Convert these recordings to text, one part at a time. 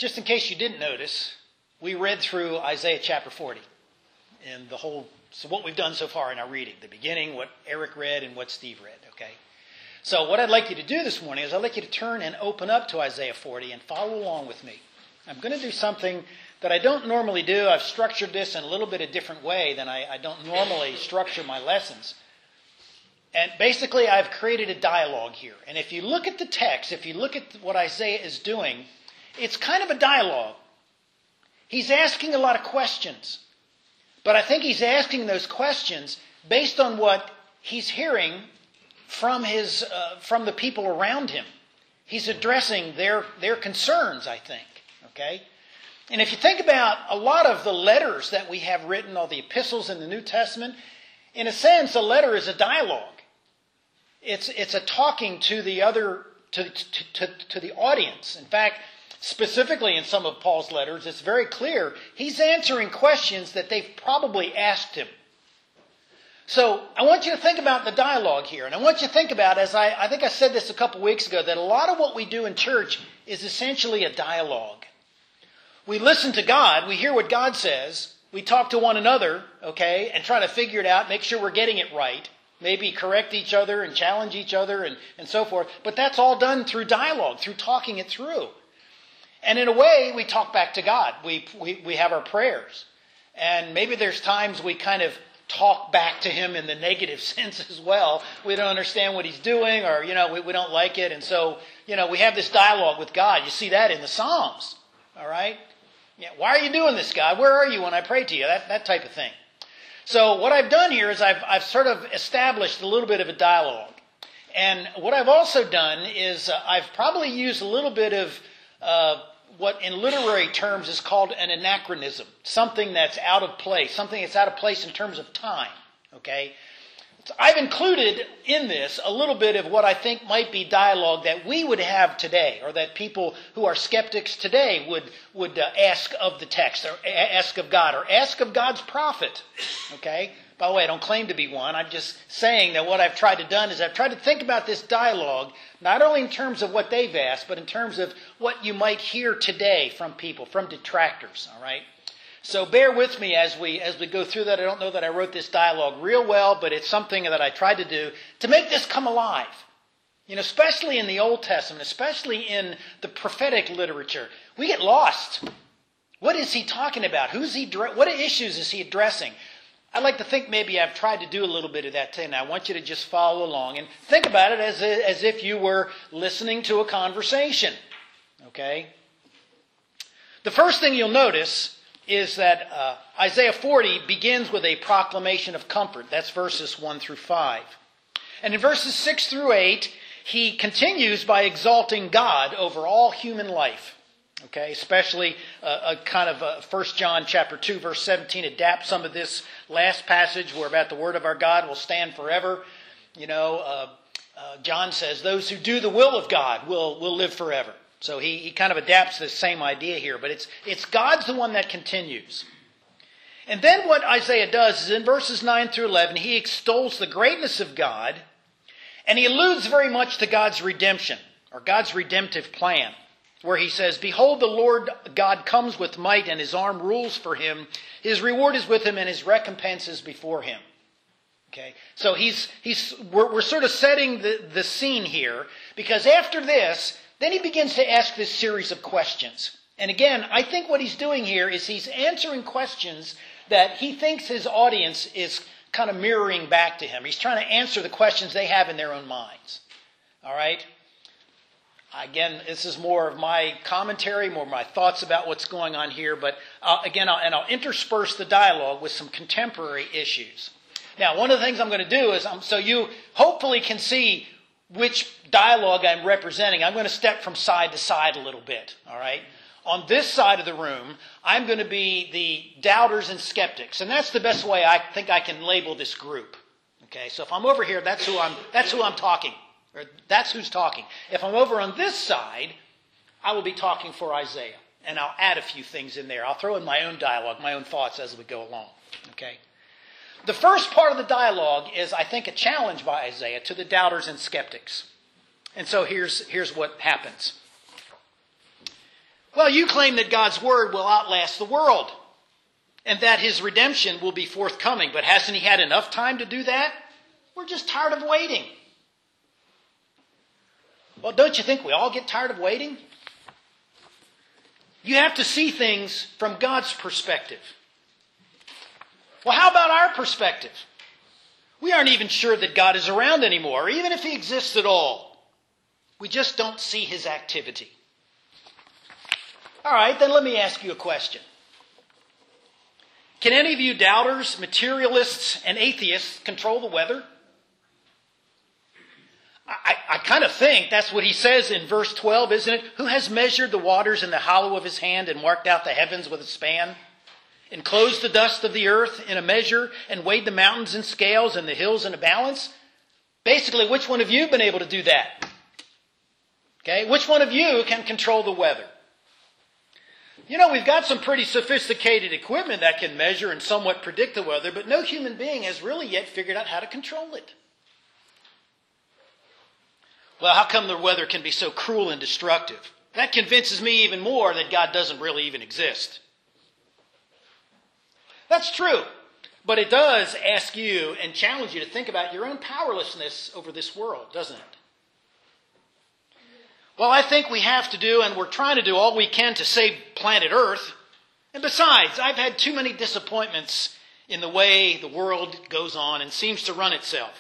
Just in case you didn't notice, we read through Isaiah chapter 40 and so what we've done so far in our reading, the beginning, what Eric read, and what Steve read, okay? So what I'd like you to do this morning is I'd like you to turn and open up to Isaiah 40 and follow along with me. I'm going to do something that I don't normally do. I've structured this in a little bit of a different way than I don't normally structure my lessons. And basically, I've created a dialogue here. And if you look at the text, if you look at what Isaiah is doing, it's kind of a dialogue. He's asking a lot of questions. But I think he's asking those questions based on what he's hearing from the people around him. He's addressing their concerns, I think. Okay? And if you think about a lot of the letters that we have written, all the epistles in the New Testament, in a sense, a letter is a dialogue. It's a talking to the other, to the audience. In fact, specifically in some of Paul's letters, it's very clear he's answering questions that they've probably asked him. So I want you to think about the dialogue here. And I want you to think about, as I think I said this a couple weeks ago, that a lot of what we do in church is essentially a dialogue. We listen to God, we hear what God says, we talk to one another, okay, and try to figure it out, make sure we're getting it right, maybe correct each other and challenge each other and so forth. But that's all done through dialogue, through talking it through. And in a way, we talk back to God. We have our prayers. And maybe there's times we kind of talk back to him in the negative sense as well. We don't understand what he's doing, or, we don't like it. And so, we have this dialogue with God. You see that in the Psalms. All right? Yeah, why are you doing this, God? Where are you when I pray to you? That type of thing. So what I've done here is I've sort of established a little bit of a dialogue. And what I've also done is I've probably used a little bit of what in literary terms is called an anachronism, something that's out of place, something that's out of place in terms of time, okay? So I've included in this a little bit of what I think might be dialogue that we would have today, or that people who are skeptics today would ask of the text, or ask of God, or ask of God's prophet, okay? By the way, I don't claim to be one. I'm just saying that what I've tried to do is I've tried to think about this dialogue, not only in terms of what they've asked, but in terms of what you might hear today from people, from detractors, all right? So bear with me as we go through that. I don't know that I wrote this dialogue real well, but it's something that I tried to do to make this come alive. Especially in the Old Testament, especially in the prophetic literature, we get lost. What is he talking about? What issues is he addressing? I'd like to think maybe I've tried to do a little bit of that today, and I want you to just follow along and think about it as if you were listening to a conversation. Okay? The first thing you'll notice is that Isaiah 40 begins with a proclamation of comfort. That's verses 1 through 5. And in verses 6 through 8, he continues by exalting God over all human life. Okay, especially a kind of 1 John chapter 2, verse 17 adapts some of this last passage where about the word of our God will stand forever. John says those who do the will of God will live forever. So he kind of adapts this same idea here, but it's God's the one that continues. And then what Isaiah does is in verses 9 through 11, he extols the greatness of God, and he alludes very much to God's redemption, or God's redemptive plan, where he says, "Behold, the Lord God comes with might, and his arm rules for him. His reward is with him, and his recompense is before him." Okay, so we're sort of setting the scene here, because after this, then he begins to ask this series of questions. And again, I think what he's doing here is he's answering questions that he thinks his audience is kind of mirroring back to him. He's trying to answer the questions they have in their own minds. All right? Again, this is more of my commentary, more of my thoughts about what's going on here. But I'll intersperse the dialogue with some contemporary issues. Now, one of the things I'm going to do is, so you hopefully can see which dialogue I'm representing. I'm going to step from side to side a little bit. All right? On this side of the room, I'm going to be the doubters and skeptics. And that's the best way I think I can label this group. Okay? So if I'm over here, that's who I'm talking. Or that's who's talking. If I'm over on this side, I will be talking for Isaiah. And I'll add a few things in there. I'll throw in my own dialogue, my own thoughts as we go along. Okay? The first part of the dialogue is, I think, a challenge by Isaiah to the doubters and skeptics. And so here's what happens. Well, you claim that God's word will outlast the world and that his redemption will be forthcoming. But hasn't he had enough time to do that? We're just tired of waiting. Well, don't you think we all get tired of waiting? You have to see things from God's perspective. Well, how about our perspective? We aren't even sure that God is around anymore, even if he exists at all. We just don't see his activity. All right, then let me ask you a question. Can any of you doubters, materialists, and atheists control the weather? I kind of think that's what he says in verse 12, isn't it? Who has measured the waters in the hollow of his hand and marked out the heavens with a span? Enclosed the dust of the earth in a measure and weighed the mountains in scales and the hills in a balance? Basically, which one of you have been able to do that? Okay, which one of you can control the weather? You know, we've got some pretty sophisticated equipment that can measure and somewhat predict the weather, but no human being has really yet figured out how to control it. Well, how come the weather can be so cruel and destructive? That convinces me even more that God doesn't really even exist. That's true, but it does ask you and challenge you to think about your own powerlessness over this world, doesn't it? Well, I think we have to do, and we're trying to do all we can to save planet Earth. And besides, I've had too many disappointments in the way the world goes on and seems to run itself.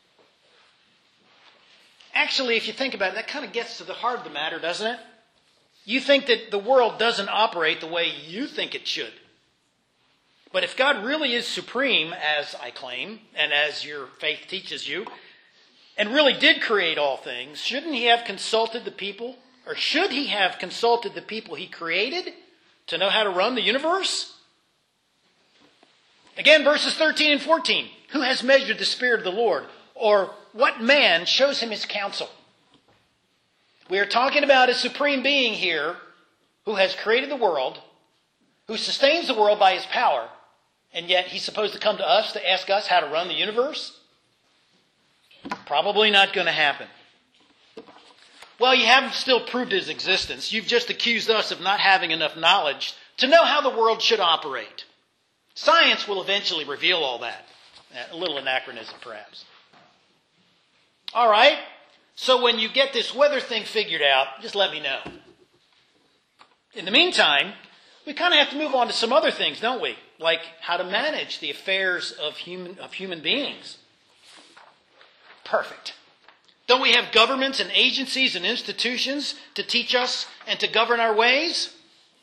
Actually, if you think about it, that kind of gets to the heart of the matter, doesn't it? You think that the world doesn't operate the way you think it should. But if God really is supreme, as I claim, and as your faith teaches you, and really did create all things, shouldn't he have consulted the people? Or should he have consulted the people he created to know how to run the universe? Again, verses 13 and 14. Who has measured the Spirit of the Lord? Or what man shows him his counsel? We are talking about a supreme being here who has created the world, who sustains the world by his power, and yet he's supposed to come to us to ask us how to run the universe? Probably not going to happen. Well, you haven't still proved his existence. You've just accused us of not having enough knowledge to know how the world should operate. Science will eventually reveal all that. A little anachronism, perhaps. All right, so when you get this weather thing figured out, just let me know. In the meantime, we kind of have to move on to some other things, don't we? Like how to manage the affairs of human beings. Perfect. Don't we have governments and agencies and institutions to teach us and to govern our ways?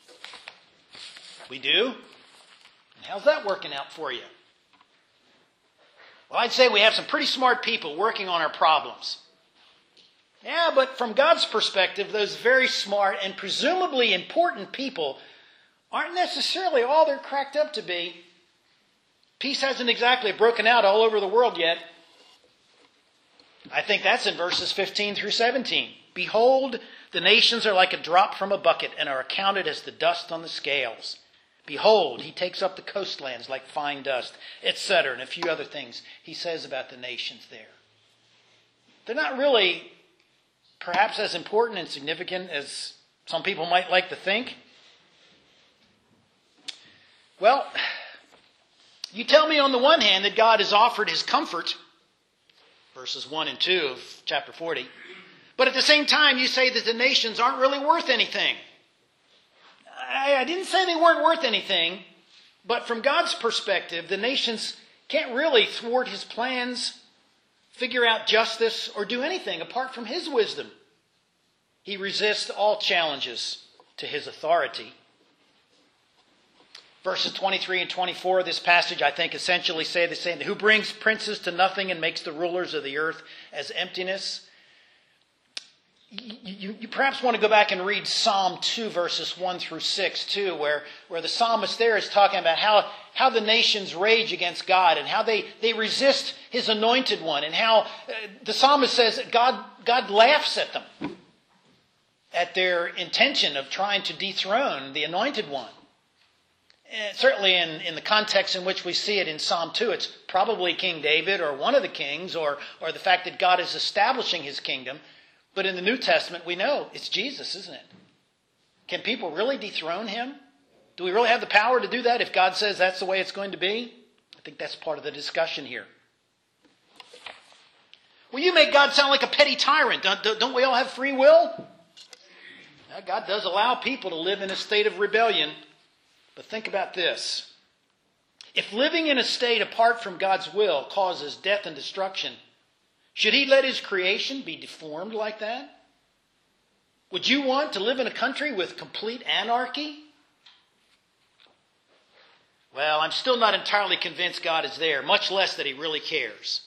We do. And how's that working out for you? Well, I'd say we have some pretty smart people working on our problems. Yeah, but from God's perspective, those very smart and presumably important people aren't necessarily all they're cracked up to be. Peace hasn't exactly broken out all over the world yet. I think that's in verses 15 through 17. Behold, the nations are like a drop from a bucket and are accounted as the dust on the scales. Behold, he takes up the coastlands like fine dust, etc., and a few other things he says about the nations there. They're not really perhaps as important and significant as some people might like to think. Well, you tell me on the one hand that God has offered his comfort, verses 1 and 2 of chapter 40, but at the same time you say that the nations aren't really worth anything. I didn't say they weren't worth anything, but from God's perspective, the nations can't really thwart his plans, figure out justice, or do anything apart from his wisdom. He resists all challenges to his authority. Verses 23 and 24 of this passage, I think, essentially say the same. Who brings princes to nothing and makes the rulers of the earth as emptiness? You perhaps want to go back and read Psalm 2, verses 1 through 6, too, where the psalmist there is talking about how the nations rage against God and how they resist his anointed one, and how the psalmist says that God laughs at them, at their intention of trying to dethrone the anointed one. And certainly in the context in which we see it in Psalm 2, it's probably King David or one of the kings, or the fact that God is establishing his kingdom. But in the New Testament, we know it's Jesus, isn't it? Can people really dethrone him? Do we really have the power to do that if God says that's the way it's going to be? I think that's part of the discussion here. Well, you make God sound like a petty tyrant. Don't we all have free will? God does allow people to live in a state of rebellion. But think about this. If living in a state apart from God's will causes death and destruction, should he let his creation be deformed like that? Would you want to live in a country with complete anarchy? Well, I'm still not entirely convinced God is there, much less that he really cares.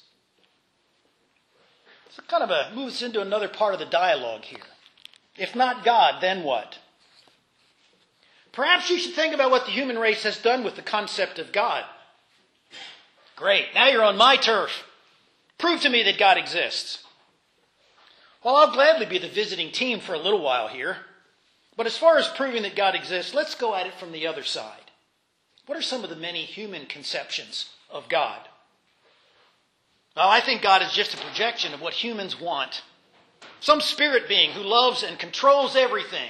So it kind of moves into another part of the dialogue here. If not God, then what? Perhaps you should think about what the human race has done with the concept of God. Great, now you're on my turf. Prove to me that God exists. Well, I'll gladly be the visiting team for a little while here. But as far as proving that God exists, let's go at it from the other side. What are some of the many human conceptions of God? Well, I think God is just a projection of what humans want. Some spirit being who loves and controls everything.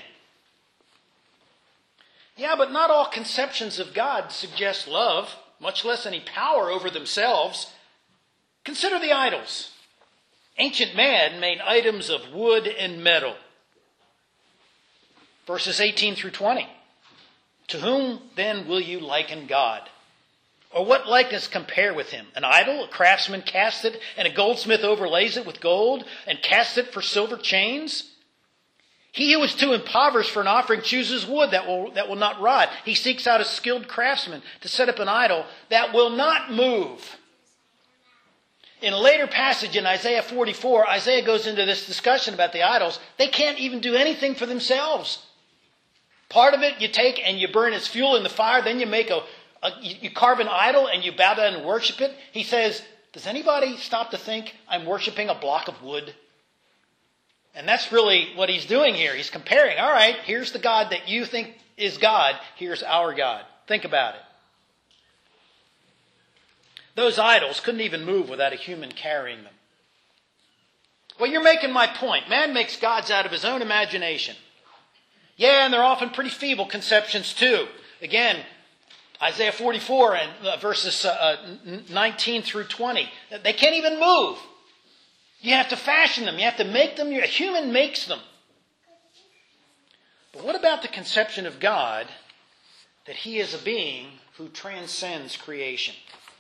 Yeah, but not all conceptions of God suggest love, much less any power over themselves. Consider the idols. Ancient man made items of wood and metal. Verses 18 through 20. To whom then will you liken God? Or what likeness compare with him? An idol, a craftsman casts it, and a goldsmith overlays it with gold, and casts it for silver chains? He who is too impoverished for an offering chooses wood that will not rot. He seeks out a skilled craftsman to set up an idol that will not move. In a later passage in Isaiah 44, Isaiah goes into this discussion about the idols. They can't even do anything for themselves. Part of it you take and you burn as fuel in the fire, then you make you carve an idol and you bow down and worship it. He says, does anybody stop to think I'm worshiping a block of wood? And that's really what he's doing here. He's comparing, all right, here's the God that you think is God. Here's our God. Think about it. Those idols couldn't even move without a human carrying them. Well, you're making my point. Man makes gods out of his own imagination. Yeah, and they're often pretty feeble conceptions too. Again, Isaiah 44 and verses 19 through 20. They can't even move. You have to fashion them. You have to make them. A human makes them. But what about the conception of God that he is a being who transcends creation?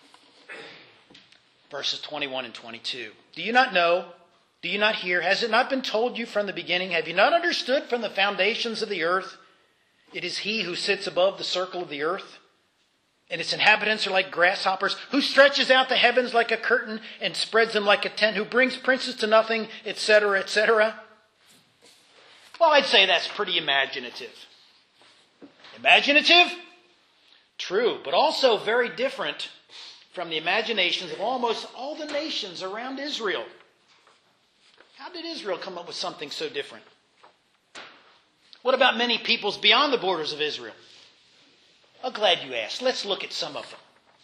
Verses 21 and 22. Do you not know? Do you not hear? Has it not been told you from the beginning? Have you not understood from the foundations of the earth? It is he who sits above the circle of the earth, and its inhabitants are like grasshoppers, who stretches out the heavens like a curtain and spreads them like a tent, who brings princes to nothing, etc., etc. Well, I'd say that's pretty imaginative. Imaginative? True, but also very different from the imaginations of almost all the nations around Israel. How did Israel come up with something so different? What about many peoples beyond the borders of Israel? I'm glad you asked. Let's look at some of them.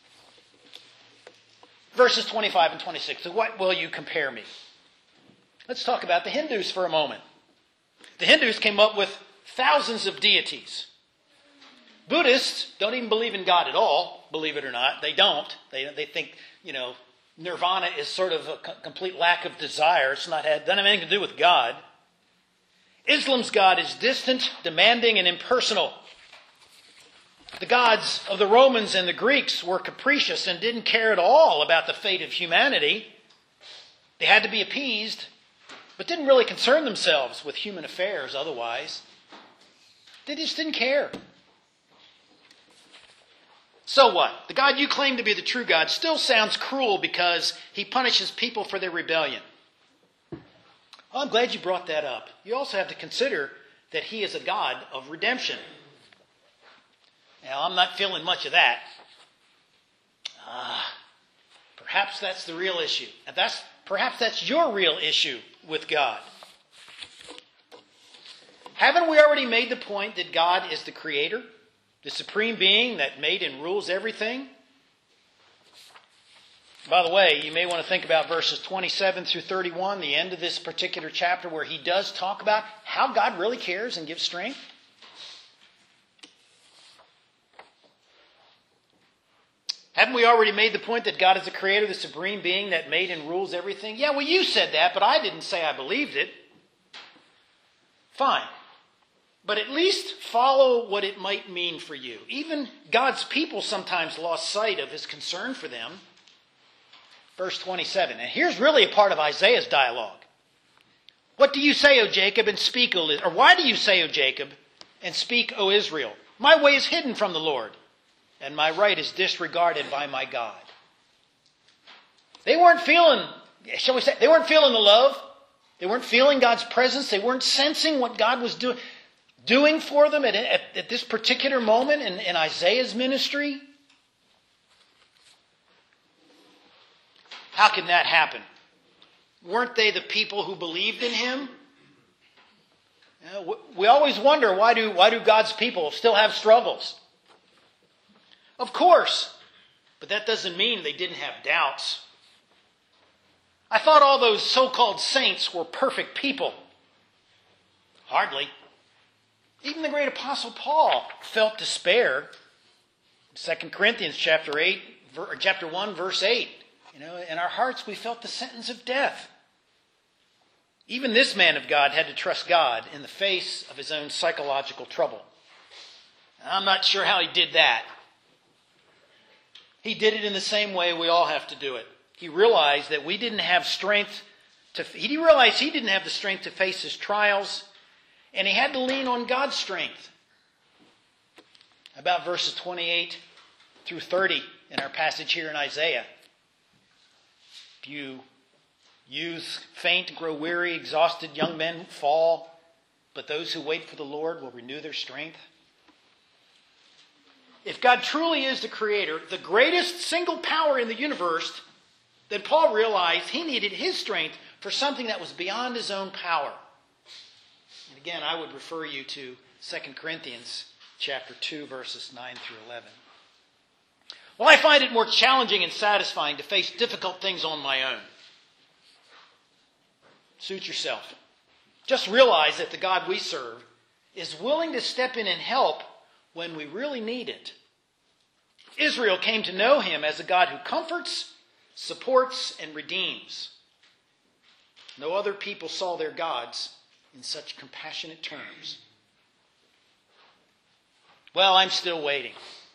Verses 25 and 26. To what will you compare me? Let's talk about the Hindus for a moment. The Hindus came up with thousands of deities. Buddhists don't even believe in God at all, believe it or not. They don't. They think, nirvana is sort of a complete lack of desire. It's not doesn't have anything to do with God. Islam's God is distant, demanding, and impersonal. The gods of the Romans and the Greeks were capricious and didn't care at all about the fate of humanity. They had to be appeased, but didn't really concern themselves with human affairs otherwise. They just didn't care. So what? The God you claim to be the true God still sounds cruel because he punishes people for their rebellion. Well, I'm glad you brought that up. You also have to consider that he is a God of redemption. Now, I'm not feeling much of that. Perhaps that's the real issue. And perhaps that's your real issue with God. Haven't we already made the point that God is the creator? The supreme being that made and rules everything? By the way, you may want to think about verses 27 through 31, the end of this particular chapter, where he does talk about how God really cares and gives strength. Haven't we already made the point that God is the creator, the supreme being that made and rules everything? Yeah, well, you said that, but I didn't say I believed it. Fine. But at least follow what it might mean for you. Even God's people sometimes lost sight of his concern for them. Verse 27. And here's really a part of Isaiah's dialogue. What do you say, O Jacob, and speak, or why do you say, O Jacob, and speak, O Israel? My way is hidden from the Lord, and my right is disregarded by my God. They weren't feeling, shall we say, they weren't feeling the love. They weren't feeling God's presence. They weren't sensing what God was doing for them at this particular moment in Isaiah's ministry. How can that happen? Weren't they the people who believed in him? We always wonder, why do God's people still have struggles? Of course, but that doesn't mean they didn't have doubts. I thought all those so-called saints were perfect people. Hardly. Even the great apostle Paul felt despair. 2 Corinthians chapter 1, verse 8. In our hearts we felt the sentence of death. Even this man of God had to trust God in the face of his own psychological trouble. I'm not sure how he did that. He did it in the same way we all have to do it. He realized that we didn't have strength he realized he didn't have the strength to face his trials, and he had to lean on God's strength. About verses 28 through 30 in our passage here in Isaiah. Few youths faint, grow weary, exhausted young men fall, but those who wait for the Lord will renew their strength. If God truly is the creator, the greatest single power in the universe, then Paul realized he needed his strength for something that was beyond his own power. And again, I would refer you to 2 Corinthians chapter 2, verses 9 through 11. Well, I find it more challenging and satisfying to face difficult things on my own. Suit yourself. Just realize that the God we serve is willing to step in and help when we really need it. Israel came to know him as a God who comforts, supports, and redeems. No other people saw their gods in such compassionate terms. Well, I'm still waiting.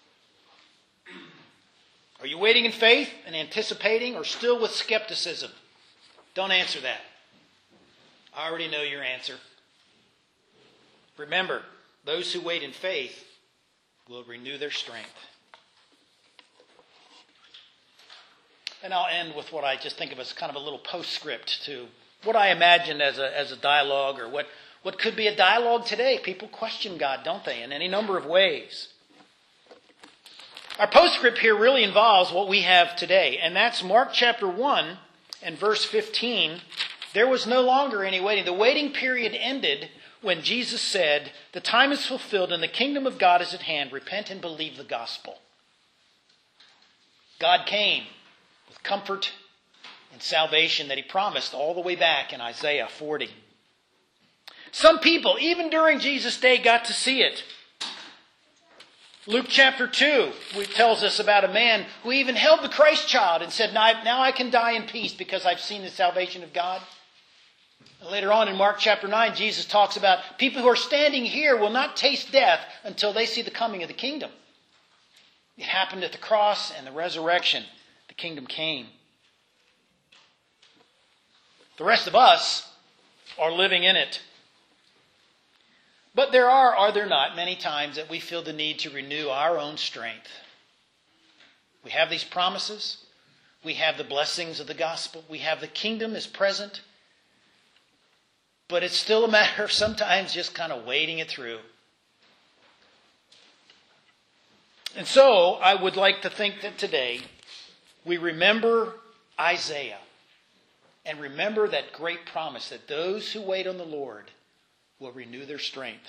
Are you waiting in faith and anticipating, or still with skepticism? Don't answer that. I already know your answer. Remember, those who wait in faith will renew their strength. And I'll end with what I just think of as kind of a little postscript to what I imagined as a dialogue, or what could be a dialogue today. People question God, don't they, in any number of ways. Our postscript here really involves what we have today, and that's Mark chapter 1 and verse 15. There was no longer any waiting. The waiting period ended when Jesus said, "The time is fulfilled and the kingdom of God is at hand. Repent and believe the gospel." God came with comfort and salvation that he promised all the way back in Isaiah 40. Some people, even during Jesus' day, got to see it. Luke chapter 2 tells us about a man who even held the Christ child and said, now I can die in peace because I've seen the salvation of God. And later on in Mark chapter 9, Jesus talks about people who are standing here will not taste death until they see the coming of the kingdom. It happened at the cross and the resurrection. The kingdom came. The rest of us are living in it. But there are there not, many times that we feel the need to renew our own strength. We have these promises. We have the blessings of the gospel. We have the kingdom is present. But it's still a matter of sometimes just kind of wading it through. And so I would like to think that today we remember Isaiah and remember that great promise that those who wait on the Lord will renew their strength.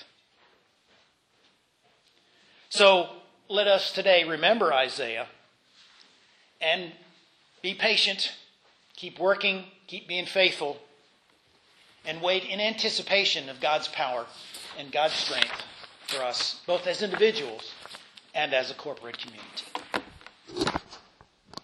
So let us today remember Isaiah and be patient, keep working, keep being faithful, and wait in anticipation of God's power and God's strength for us, both as individuals and as a corporate community.